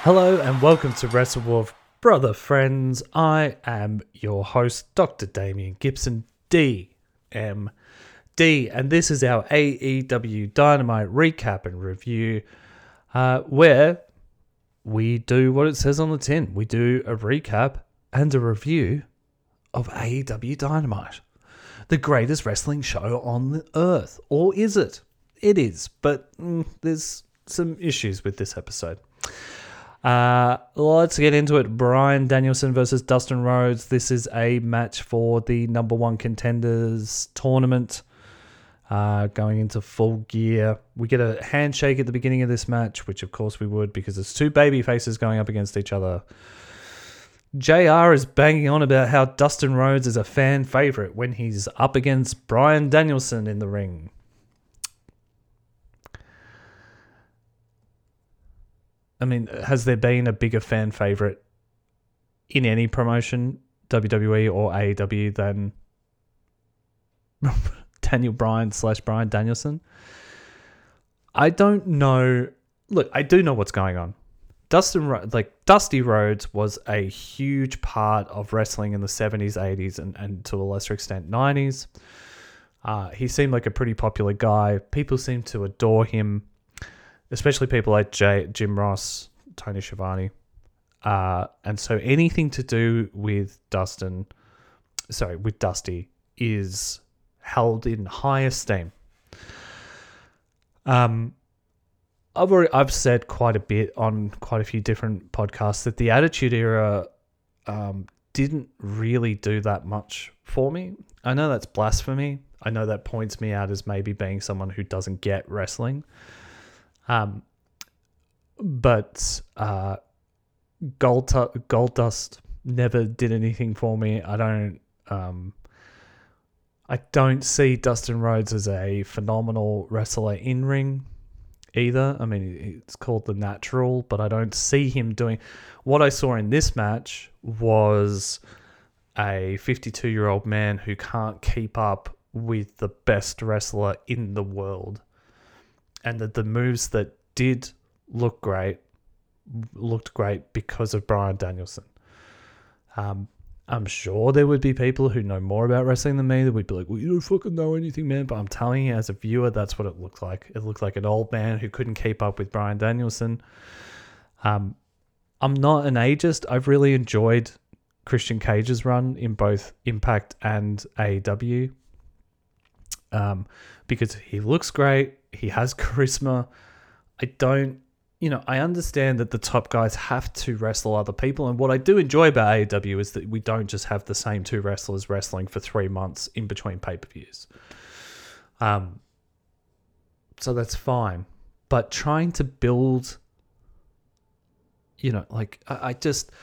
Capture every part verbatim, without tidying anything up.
Hello and welcome to Wrestle Wolf, brother friends. I am your host, Doctor Damien Gibson, D M D, and this is our A E W Dynamite recap and review, uh, where we do what it says on the tin. We do a recap and a review of A E W Dynamite, the greatest wrestling show on the earth. Or is it? It is, but mm, there's some issues with this episode. Uh, let's get into it. Bryan Danielson versus Dustin Rhodes. This is a match for the number one contenders tournament. Uh, going into Full Gear. We get a handshake at the beginning of this match, which of course we would because it's two baby faces going up against each other. J R is banging on about how Dustin Rhodes is a fan favorite when he's up against Bryan Danielson in the ring. I mean, has there been a bigger fan favorite in any promotion, W W E or A E W, than Daniel Bryan slash Bryan Danielson? I don't know. Look, I do know what's going on. Dustin, like Dusty Rhodes, was a huge part of wrestling in the seventies, eighties, and, and to a lesser extent nineties. Uh, he seemed like a pretty popular guy. People seemed to adore him. Especially people like Jay, Jim Ross, Tony Schiavone. Uh, and so anything to do with Dustin, sorry, with Dusty is held in high esteem. Um, I've already, I've said quite a bit on quite a few different podcasts that the Attitude Era um, didn't really do that much for me. I know that's blasphemy. I know that points me out as maybe being someone who doesn't get wrestling. Um, but uh, Gold Goldust never did anything for me. I don't, um, I don't see Dustin Rhodes as a phenomenal wrestler in ring either. I mean, it's called The Natural, but I don't see him doing. What I saw in this match was a fifty-two-year-old man who can't keep up with the best wrestler in the world. And that the moves that did look great, looked great because of Bryan Danielson. Um, I'm sure there would be people who know more about wrestling than me that would be like, well, you don't fucking know anything, man. But I'm telling you, as a viewer, that's what it looked like. It looked like an old man who couldn't keep up with Bryan Danielson. Um, I'm not an ageist. I've really enjoyed Christian Cage's run in both Impact and A E W. Um, because he looks great. He has charisma. I don't, you know, I understand that the top guys have to wrestle other people. And what I do enjoy about A E W is that we don't just have the same two wrestlers wrestling for three months in between pay-per-views. Um, so that's fine. But trying to build, you know, like, I, I just,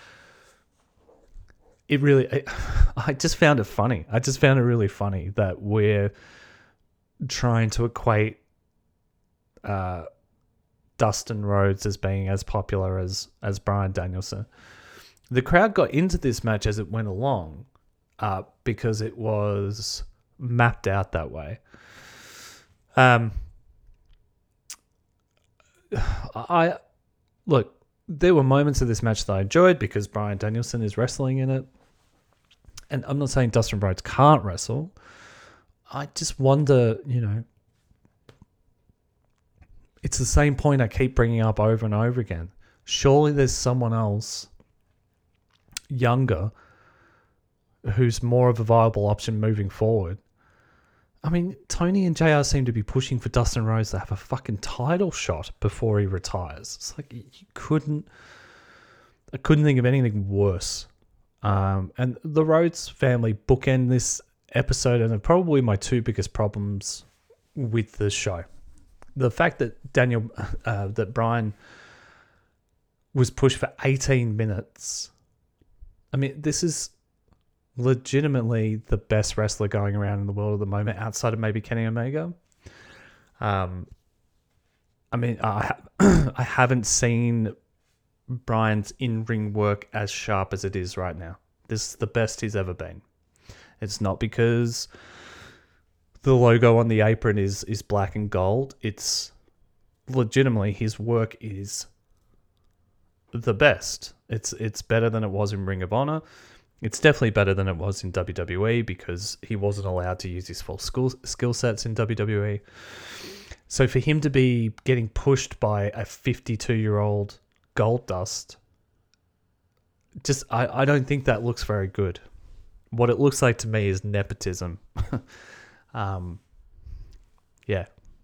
it really, I, I just found it funny. I just found it really funny that we're trying to equate uh, Dustin Rhodes as being as popular as as Bryan Danielson. The crowd got into this match as it went along uh, because it was mapped out that way. Um, I look, there were moments of this match that I enjoyed because Bryan Danielson is wrestling in it, and I'm not saying Dustin Rhodes can't wrestle. I just wonder, you know, it's the same point I keep bringing up over and over again. Surely there's someone else younger who's more of a viable option moving forward. I mean, Tony and J R seem to be pushing for Dustin Rhodes to have a fucking title shot before he retires. It's like you couldn't, I couldn't think of anything worse. Um, and the Rhodes family bookend this episode, and they're probably my two biggest problems with the show. The fact that Daniel, uh, that Bryan was pushed for eighteen minutes. I mean, this is legitimately the best wrestler going around in the world at the moment, outside of maybe Kenny Omega. Um, I mean, I I haven't seen Bryan's in-ring work as sharp as it is right now. This is the best he's ever been. It's not because the logo on the apron is is black and gold. It's legitimately his work is the best. It's it's better than it was in Ring of Honor. It's definitely better than it was in W W E because he wasn't allowed to use his full skill skill sets in W W E. So for him to be getting pushed by a fifty-two-year-old Goldust, just I, I don't think that looks very good. What it looks like to me is nepotism. um, yeah.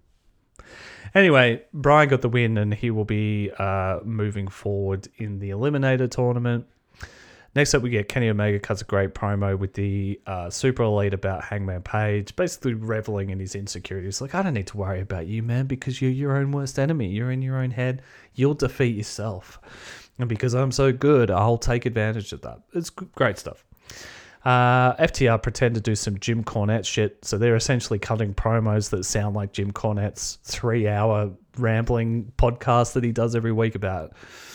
Anyway, Brian got the win and he will be uh, moving forward in the Eliminator tournament. Next up, we get Kenny Omega cuts a great promo with the uh, Super Elite about Hangman Page, basically reveling in his insecurities. Like, I don't need to worry about you, man, because you're your own worst enemy. You're in your own head. You'll defeat yourself. And because I'm so good, I'll take advantage of that. It's great stuff. Uh, F T R pretend to do some Jim Cornette shit, so they're essentially cutting promos that sound like Jim Cornette's three-hour rambling podcast that he does every week about...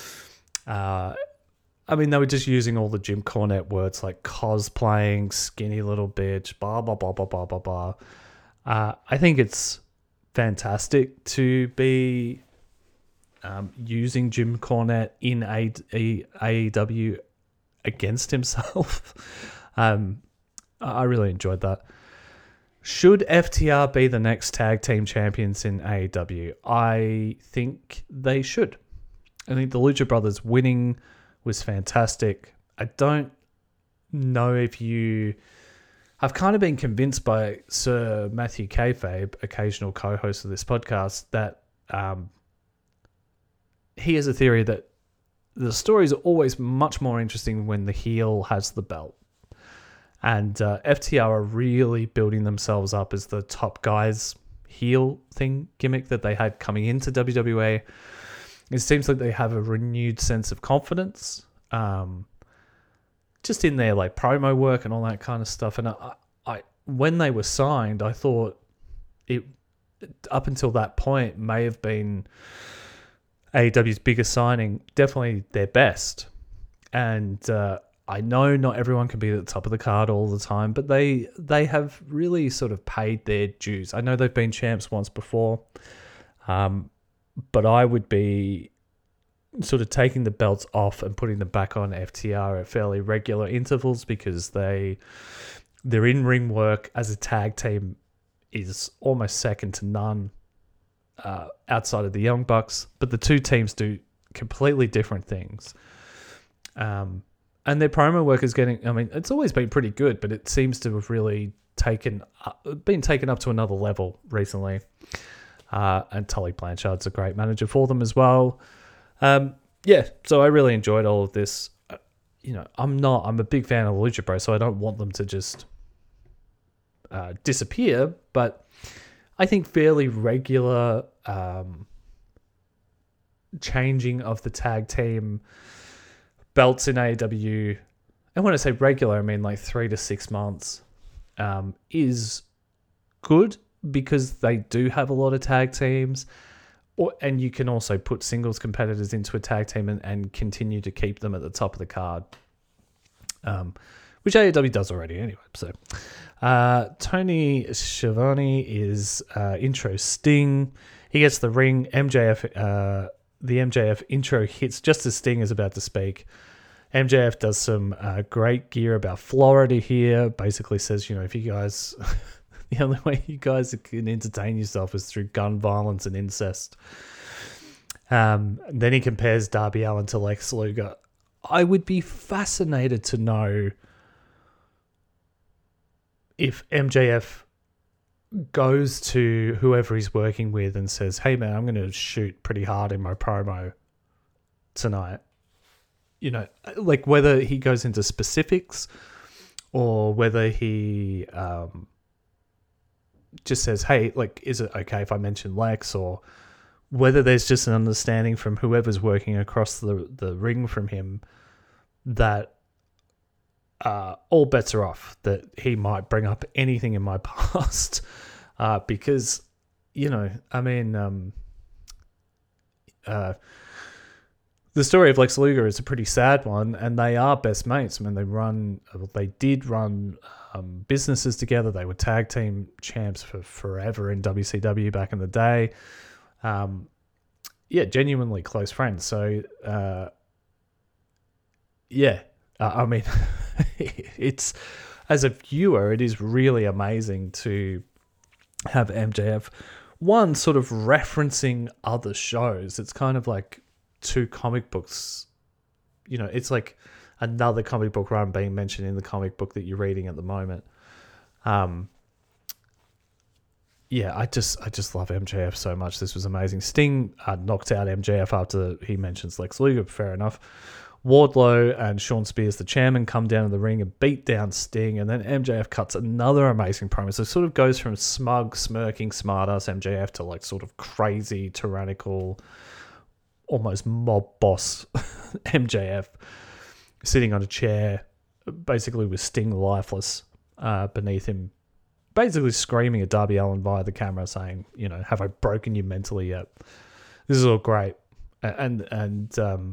Uh, I mean, they were just using all the Jim Cornette words like cosplaying, skinny little bitch, blah, blah, blah, blah, blah, blah, blah. Uh, I think it's fantastic to be um, using Jim Cornette in A E W against himself. um, I really enjoyed that. Should F T R be the next tag team champions in A E W? I think they should. I think the Lucha Brothers winning was fantastic. I don't know if you... I've kind of been convinced by Sir Matthew Kayfabe, occasional co-host of this podcast, that um, he has a theory that the stories are always much more interesting when the heel has the belt. And uh, F T R are really building themselves up as the top guys heel thing gimmick that they had coming into W W E. It seems like they have a renewed sense of confidence, um, just in their like promo work and all that kind of stuff. And I, I, when they were signed, I thought it up until that point may have been A E W's biggest signing, definitely their best. And uh, I know not everyone can be at the top of the card all the time, but they they have really sort of paid their dues. I know they've been champs once before. Um, But I would be sort of taking the belts off and putting them back on F T R at fairly regular intervals because they their in-ring work as a tag team is almost second to none uh, outside of the Young Bucks. But the two teams do completely different things. Um, and their promo work is getting, I mean, it's always been pretty good, but it seems to have really taken up, been taken up to another level recently. Uh, and Tully Blanchard's a great manager for them as well. Um, yeah, so I really enjoyed all of this. Uh, you know, I'm not, I'm a big fan of Lucha Bros, so I don't want them to just uh, disappear, but I think fairly regular um, changing of the tag team belts in A E W, and when I say regular, I mean like three to six months, um, is good. Because they do have a lot of tag teams, or, and you can also put singles competitors into a tag team and, and continue to keep them at the top of the card, um, which A E W does already anyway. So uh, Tony Schiavone is uh, intro Sting. He gets the ring. M J F, uh, the M J F intro hits just as Sting is about to speak. M J F does some uh, great gear about Florida here. Basically says, you know, if you guys... The only way you guys can entertain yourself is through gun violence and incest. Um, then he compares Darby Allin to Lex Luger. I would be fascinated to know if M J F goes to whoever he's working with and says, hey man, I'm going to shoot pretty hard in my promo tonight. You know, like whether he goes into specifics or whether he... Um, just says, hey, like, is it okay if I mention Lex, or whether there's just an understanding from whoever's working across the, the ring from him that uh, all bets are off, that he might bring up anything in my past. Uh, because, you know, I mean, um, uh, the story of Lex Luger is a pretty sad one, and they are best mates. I mean, they run, they did run um, businesses together. They were tag team champs for forever in W C W back in the day. Um, yeah, genuinely close friends. So, uh, yeah, uh, I mean, it's, as a viewer, it is really amazing to have M J F, one, sort of referencing other shows. It's kind of like two comic books. You know, it's like another comic book run being mentioned in the comic book that you're reading at the moment. Um, yeah, I just I just love M J F so much. This was amazing. Sting uh, knocked out M J F after he mentions Lex Luger, fair enough. Wardlow and Sean Spears, the chairman, come down to the ring and beat down Sting, and then M J F cuts another amazing promo. So it sort of goes from smug, smirking, smartass M J F to like sort of crazy, tyrannical, almost mob boss M J F sitting on a chair, basically with Sting lifeless uh, beneath him, basically screaming at Darby Allin via the camera saying, you know, have I broken you mentally yet? This is all great. And, and, um,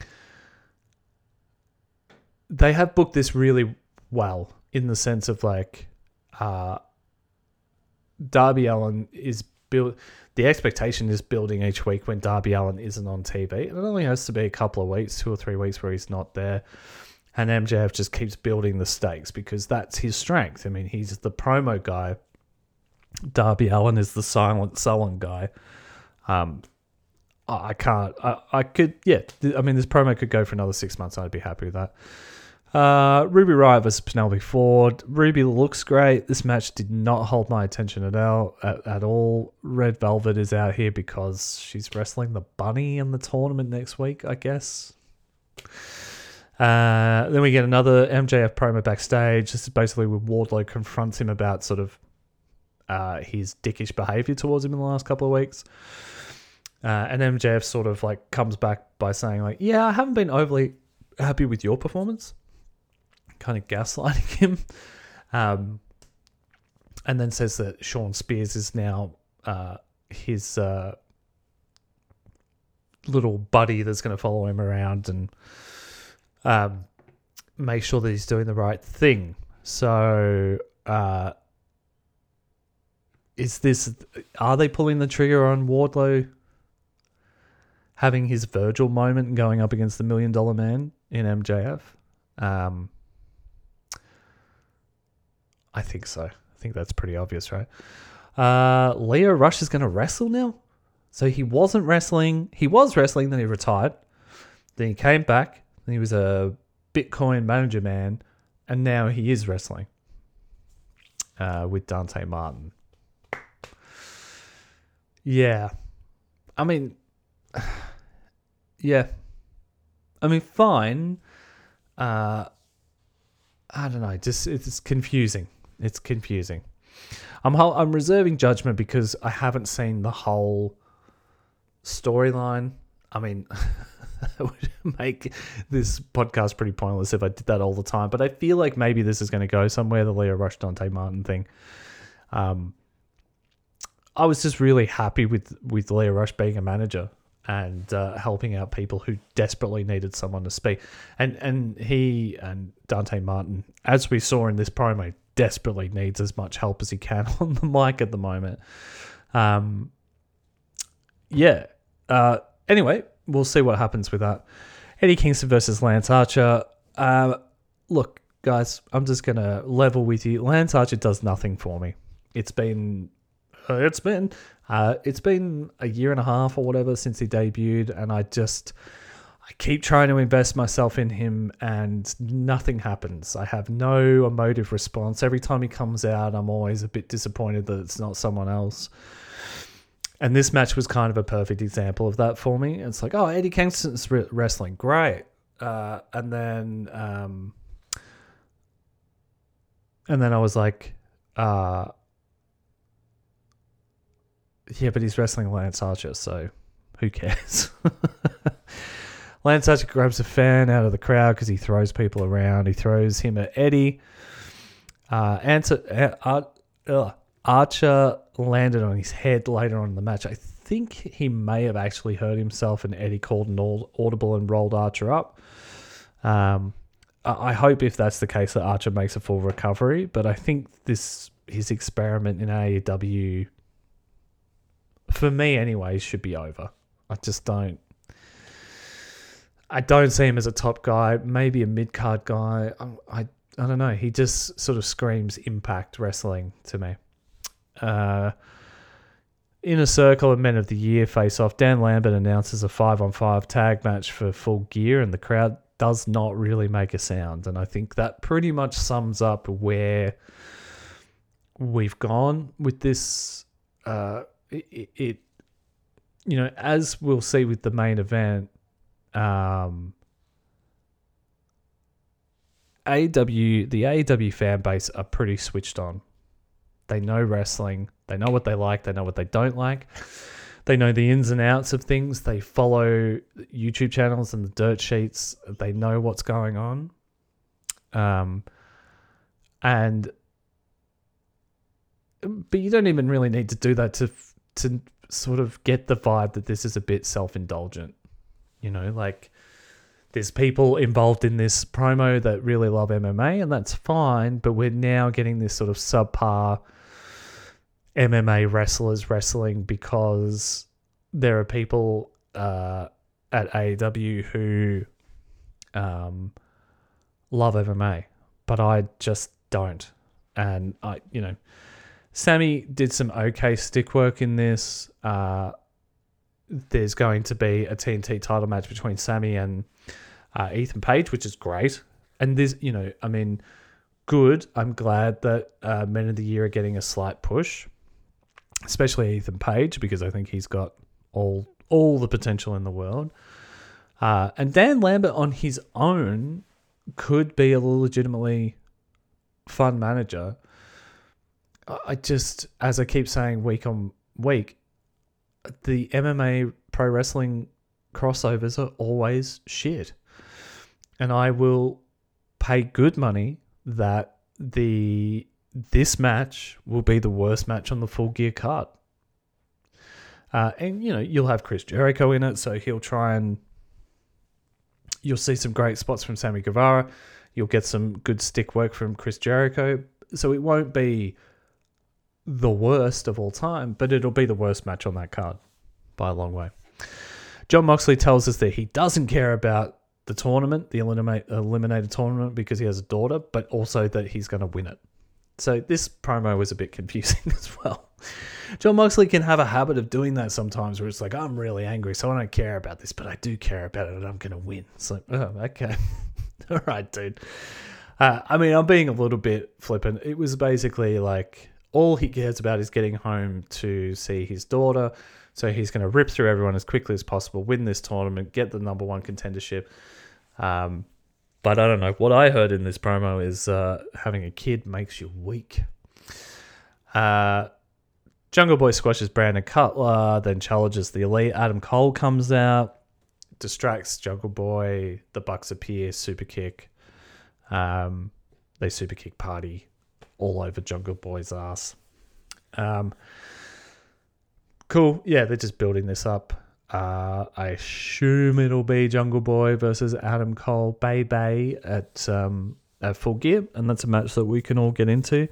they have booked this really well in the sense of like, uh, Darby Allin is built, the expectation is building each week when Darby Allin isn't on T V. And it only has to be a couple of weeks, two or three weeks where he's not there. And M J F just keeps building the stakes because that's his strength. I mean, he's the promo guy. Darby Allin is the silent, sullen guy. Um, I can't, I, I could, yeah. I mean, this promo could go for another six months. I'd be happy with that. Uh, Ruby Riott versus Penelope Ford. Ruby looks great. This match did not hold my attention at all. At, at all. Red Velvet is out here because she's wrestling the bunny in the tournament next week, I guess. Uh, then we get another M J F promo backstage. This is basically where Wardlow confronts him about sort of uh, his dickish behavior towards him in the last couple of weeks. Uh, and M J F sort of like comes back by saying like, yeah, I haven't been overly happy with your performance. Kind of gaslighting him. Um, and then says that Sean Spears is now uh, his uh, little buddy that's going to follow him around and um, make sure that he's doing the right thing. So uh, is this, are they pulling the trigger on Wardlow having his Virgil moment and going up against the Million Dollar Man in M J F? Um, I think so. I think that's pretty obvious, right? Uh, Leo Rush is going to wrestle now? So he wasn't wrestling. He was wrestling, then he retired. Then he came back. Then he was a Bitcoin manager man. And now he is wrestling uh, with Dante Martin. Yeah. I mean, yeah. I mean, fine. Uh, I don't know. Just it's confusing. It's confusing. I'm I'm reserving judgment because I haven't seen the whole storyline. I mean, it would make this podcast pretty pointless if I did that all the time. But I feel like maybe this is going to go somewhere, the Leo Rush Dante Martin thing. Um, I was just really happy with, with Leo Rush being a manager and uh, helping out people who desperately needed someone to speak. And and he and Dante Martin, as we saw in this promo, desperately needs as much help as he can on the mic at the moment. Um, yeah. Uh, anyway, we'll see what happens with that. Eddie Kingston versus Lance Archer. Uh, look, guys, I'm just going to level with you. Lance Archer does nothing for me. It's been... Uh, it's been uh, it's been a year and a half or whatever since he debuted, and I just I keep trying to invest myself in him, and nothing happens. I have no emotive response. Every time he comes out, I'm always a bit disappointed that it's not someone else. And this match was kind of a perfect example of that for me. It's like, oh, Eddie Kingston's wrestling, great, uh, and then um, and then I was like, uh. Yeah, but he's wrestling Lance Archer, so who cares? Lance Archer grabs a fan out of the crowd because he throws people around. He throws him at Eddie. Uh, Answer, uh, uh, Archer landed on his head later on in the match. I think he may have actually hurt himself, and Eddie called an audible and rolled Archer up. Um, I hope if that's the case that Archer makes a full recovery, but I think this his experiment in A E W... for me anyway, should be over. I just don't... I don't see him as a top guy, maybe a mid-card guy. I, I, I don't know. He just sort of screams Impact Wrestling to me. Uh, Inner Circle and Men of the Year face-off. Dan Lambert announces a five-on-five tag match for Full Gear, and the crowd does not really make a sound. And I think that pretty much sums up where we've gone with this. Uh, it, it, you know, as we'll see with the main event, um, A E W, the A E W fan base are pretty switched on. They know wrestling. They know what they like. They know what they don't like. They know the ins and outs of things. They follow YouTube channels and the dirt sheets. They know what's going on. Um, and but you don't even really need to do that to to sort of get the vibe that this is a bit self-indulgent. You know, like there's people involved in this promo that really love M M A, and that's fine. But we're now getting this sort of subpar M M A wrestlers wrestling because there are people uh, at A E W who um, love M M A, but I just don't. And I, you know, Sammy did some okay stick work in this. Uh, there's going to be a T N T title match between Sammy and uh, Ethan Page, which is great. And this, you know, I mean, good. I'm glad that uh, Men of the Year are getting a slight push, especially Ethan Page, because I think he's got all all the potential in the world. Uh, and Dan Lambert on his own could be a legitimately fun manager. I just, as I keep saying week on week, the M M A pro wrestling crossovers are always shit. And I will pay good money that the this match will be the worst match on the Full Gear card. Uh, and, you know, you'll have Chris Jericho in it, so he'll try and... You'll see some great spots from Sammy Guevara. You'll get some good stick work from Chris Jericho. So it won't be the worst of all time, but it'll be the worst match on that card by a long way. Jon Moxley tells us that he doesn't care about the tournament, the eliminate, eliminated tournament, because he has a daughter, but also that he's going to win it. So this promo was a bit confusing as well. Jon Moxley can have a habit of doing that sometimes where it's like, I'm really angry, so I don't care about this, but I do care about it and I'm going to win. It's like, oh, okay. All right, dude. Uh, I mean, I'm being a little bit flippant. It was basically like all he cares about is getting home to see his daughter. So he's going to rip through everyone as quickly as possible, win this tournament, get the number one contendership. Um, but I don't know. What I heard in this promo is uh, having a kid makes you weak. Uh, Jungle Boy squashes Brandon Cutler, then challenges the Elite. Adam Cole comes out, distracts Jungle Boy. The Bucks appear, super kick. Um, they super kick party all over Jungle Boy's ass. Um, cool. Yeah, they're just building this up. Uh, I assume it'll be Jungle Boy versus Adam Cole, Bay Bay at um, at Full Gear, and that's a match that we can all get into.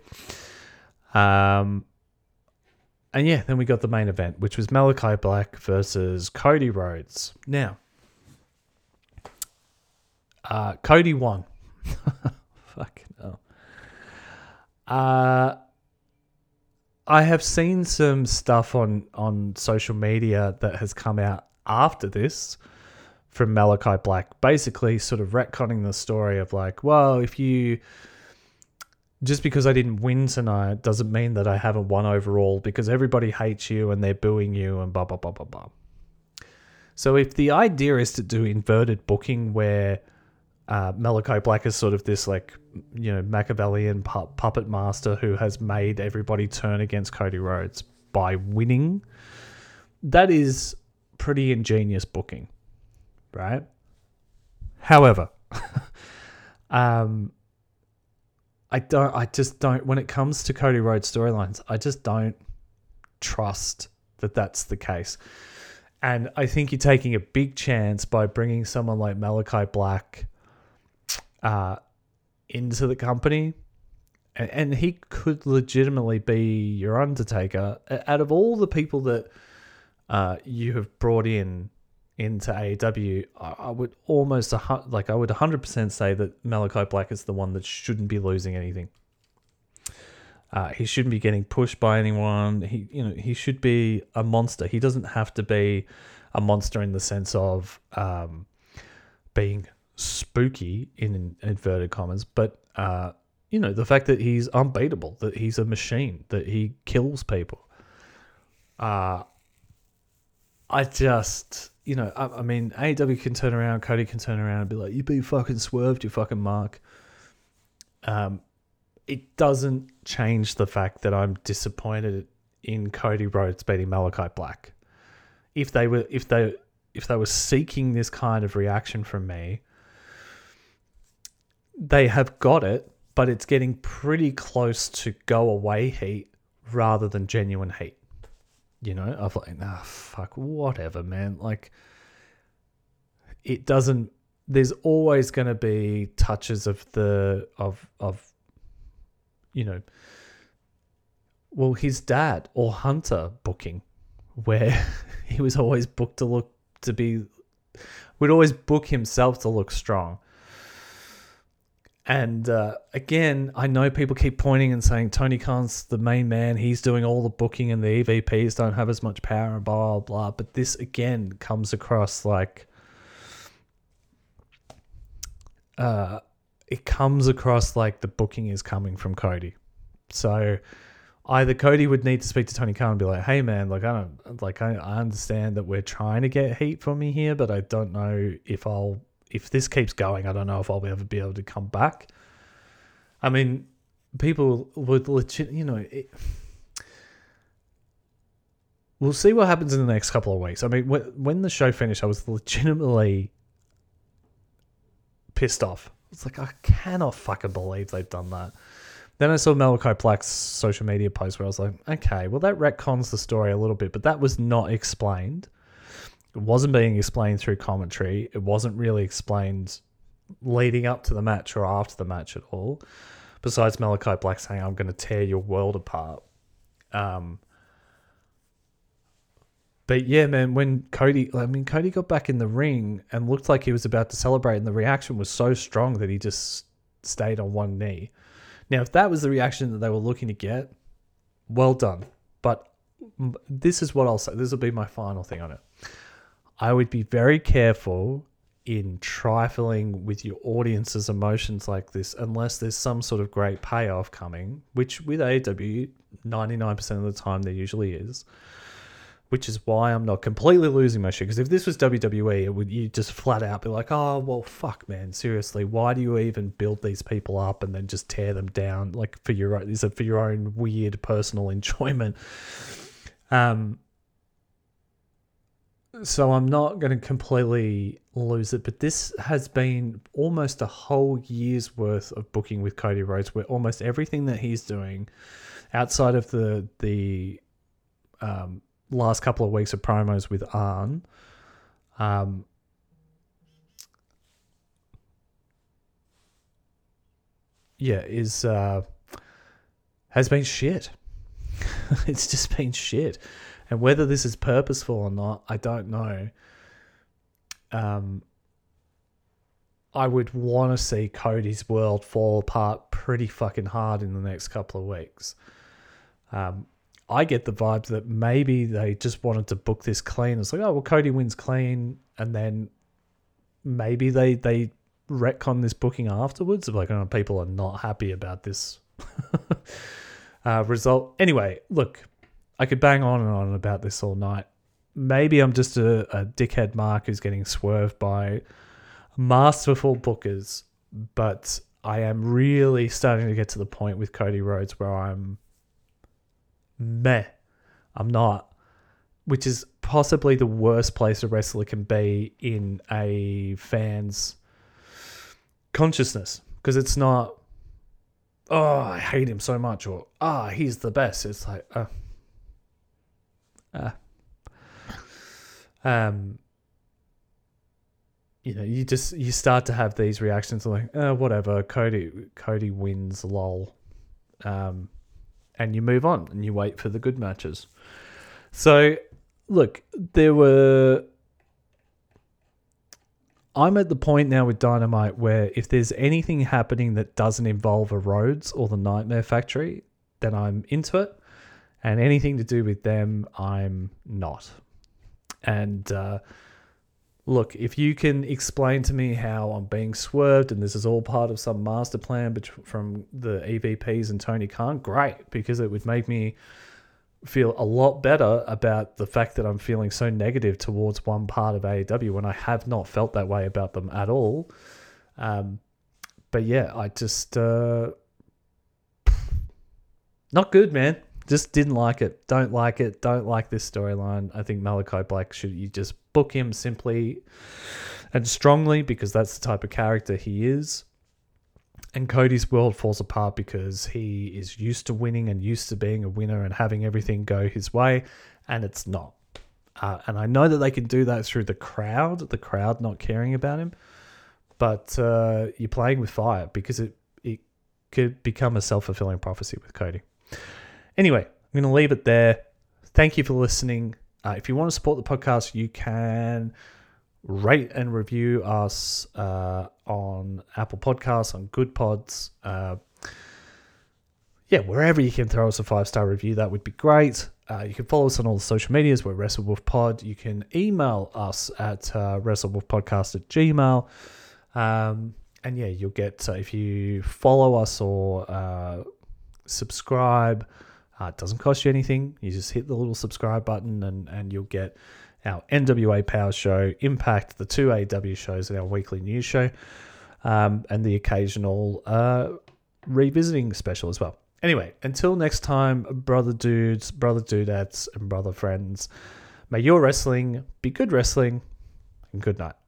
Um, and yeah, then we got the main event, which was Malachi Black versus Cody Rhodes. Now, uh, Cody won. Fucking hell. Uh, I have seen some stuff on, on social media that has come out after this from Malachi Black, basically sort of retconning the story of like, well, if you... Just because I didn't win tonight doesn't mean that I haven't won overall, because everybody hates you and they're booing you and blah, blah, blah, blah, blah. So if the idea is to do inverted booking where uh, Malachi Black is sort of this like, you know, Machiavellian pu- puppet master who has made everybody turn against Cody Rhodes by winning, that is pretty ingenious booking, right? However, um... I don't. I just don't. When it comes to Cody Rhodes storylines, I just don't trust that that's the case. And I think you're taking a big chance by bringing someone like Malachi Black uh, into the company, and, and he could legitimately be your Undertaker. Out of all the people that uh, you have brought in into A E W, I, I would almost a hu- like I would one hundred percent say that Malachi Black is the one that shouldn't be losing anything. Uh, he shouldn't be getting pushed by anyone. He, you know, he should be a monster. He doesn't have to be a monster in the sense of um, being spooky in inverted commas, but uh, you know, the fact that he's unbeatable, that he's a machine, that he kills people. Uh, I just, you know, I, I mean, A E W can turn around, Cody can turn around and be like, "You be fucking swerved, you fucking mark." Um. It doesn't change the fact that I'm disappointed in Cody Rhodes beating Malachi Black. If they were, if they, if they were seeking this kind of reaction from me, they have got it, but it's getting pretty close to go away heat rather than genuine heat. You know, I'm like, nah, fuck, whatever, man. Like, it doesn't. There's always going to be touches of the of of. You know, well, his dad or Hunter booking, where he was always booked to look to be, would always book himself to look strong. And uh, again, I know people keep pointing and saying Tony Khan's the main man. He's doing all the booking and the E V Ps don't have as much power and blah, blah, blah. But this again comes across like, uh, it comes across like the booking is coming from Cody. So either Cody would need to speak to Tony Khan and be like, "Hey man, like I don't like I, I understand that we're trying to get heat from me here, but I don't know if I'll if this keeps going, I don't know if I'll ever be able to come back." I mean, people would legit, you know, it, we'll see what happens in the next couple of weeks. I mean, when, when the show finished, I was legitimately pissed off. It's like, I cannot fucking believe they've done that. Then I saw Malachi Black's social media post where I was like, okay, well, that retcons the story a little bit, but that was not explained. It wasn't being explained through commentary. It wasn't really explained leading up to the match or after the match at all, besides Malachi Black saying, "I'm going to tear your world apart." Um, But yeah, man, when Cody, I mean, Cody got back in the ring and looked like he was about to celebrate, and the reaction was so strong that he just stayed on one knee. Now, if that was the reaction that they were looking to get, well done. But this is what I'll say. This will be my final thing on it. I would be very careful in trifling with your audience's emotions like this unless there's some sort of great payoff coming, which with A E W, ninety-nine percent of the time there usually is. Which is why I'm not completely losing my shit. Because if this was W W E, it would you just flat out be like, "Oh, well, fuck, man, seriously, why do you even build these people up and then just tear them down like for your own, is it for your own weird personal enjoyment?" Um. So I'm not going to completely lose it, but this has been almost a whole year's worth of booking with Cody Rhodes, where almost everything that he's doing, outside of the the um. last couple of weeks of promos with Arn, um, yeah, is uh, has been shit. It's just been shit, and whether this is purposeful or not, I don't know. Um, I would want to see Cody's world fall apart pretty fucking hard in the next couple of weeks. Um. I get the vibe that maybe they just wanted to book this clean. It's like, oh, well, Cody wins clean, and then maybe they they retcon this booking afterwards. Like, oh, people are not happy about this uh, result. Anyway, look, I could bang on and on about this all night. Maybe I'm just a, a dickhead Mark who's getting swerved by masterful bookers, but I am really starting to get to the point with Cody Rhodes where I'm meh, I'm not, which is possibly the worst place a wrestler can be in a fan's consciousness, because it's not, "Oh, I hate him so much," or "Ah, oh, he's the best." It's like, uh, uh, um, you know, you just you start to have these reactions like, "Oh, whatever, Cody, Cody wins, lol," um. And you move on and you wait for the good matches. So, look, there were I'm at the point now with Dynamite where if there's anything happening that doesn't involve a Rhodes or the Nightmare Factory, then I'm into it. And anything to do with them, I'm not. And uh, look, if you can explain to me how I'm being swerved and this is all part of some master plan bet- from the E V Ps and Tony Khan, great, because it would make me feel a lot better about the fact that I'm feeling so negative towards one part of A E W when I have not felt that way about them at all. Um, but yeah, I just... Uh, not good, man. Just didn't like it. Don't like it. Don't like this storyline. I think Malachi Black, should you just book him simply and strongly because that's the type of character he is. And Cody's world falls apart because he is used to winning and used to being a winner and having everything go his way, and it's not. Uh, and I know that they can do that through the crowd, the crowd not caring about him, but uh, you're playing with fire because it, it could become a self-fulfilling prophecy with Cody. Anyway, I'm going to leave it there. Thank you for listening. Uh, if you want to support the podcast, you can rate and review us uh, on Apple Podcasts, on Good Pods. Uh, yeah, wherever you can throw us a five-star review, that would be great. Uh, you can follow us on all the social medias. We're WrestleWolfPod. You can email us at uh, WrestleWolfPodcast at Gmail. Um, and yeah, you'll get, uh, if you follow us or uh, subscribe, uh, it doesn't cost you anything. You just hit the little subscribe button and, and you'll get our N W A Power Show, Impact, the two A E W shows, and our weekly news show, um, and the occasional uh, revisiting special as well. Anyway, until next time, brother dudes, brother dudettes, and brother friends, may your wrestling be good wrestling, and good night.